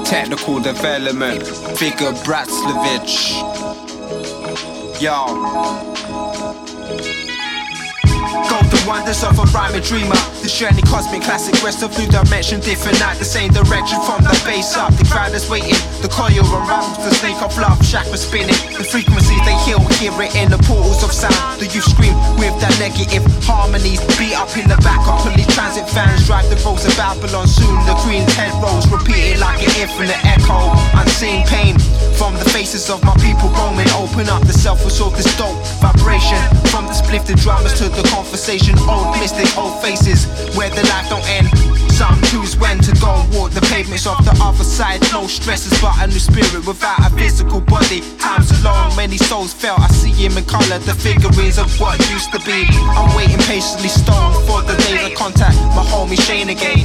Technical development, figure Bratzlovich. Yo. Golden wonders of a rhyming dreamer. This journey cosmic classic, rest of new dimension, different night, the same direction from the base up. The crowd is waiting, the coil unravels, the snake of love, chakra spinning. The frequencies they heal, hear it in the portals of sound. The youth scream with that negative harmonies. Beat up in the back of police transit vans, drive the roads of Babylon. Soon the green tent rolls, repeated like an infinite echo. Unseen pain from the faces of my people roaming. Open up the self, absorb this dope vibration. From the splifted dramas to the conversation, old mystic, old faces where the life don't end. Some choose when to go and walk the pavements of the other side. No stresses but a new spirit without a physical body. Times alone, many souls fell. I see him in colour, the figurines of what used to be. I'm waiting patiently, stoned for the day to contact my homie Shane again.